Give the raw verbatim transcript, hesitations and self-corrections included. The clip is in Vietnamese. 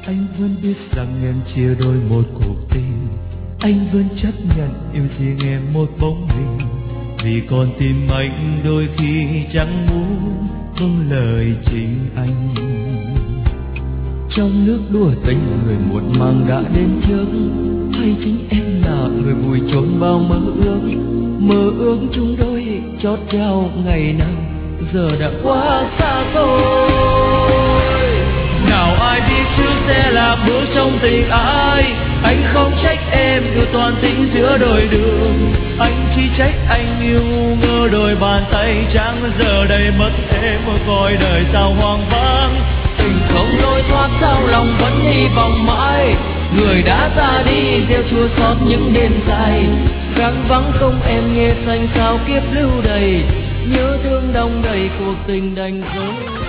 Anh vẫn biết rằng em chia đôi một cuộc tình, anh vẫn chấp nhận yêu riêng em một bóng hình, vì con tim anh đôi khi chẳng muốn vâng lời chính anh. Trong nước đua tình người một màng đã đến trước, hay chính em là người vùi chôn bao mơ ước, mơ ước chung đôi chót trao ngày nào giờ đã quá xa xôi. Nào ai biết trước sẽ là bước trong tình ai, anh không trách em đưa toàn tình giữa đôi đường, anh chỉ trách anh yêu ngơ đôi bàn tay trắng giờ đây mất em coi đời sao hoang vắng. Tình không lối thoát sao lòng vẫn hy vọng mãi, người đã ra đi gieo chua xót những đêm dài, vắng vắng không em nghe xanh sao kiếp lưu đầy, nhớ thương đong đầy cuộc tình đành dối.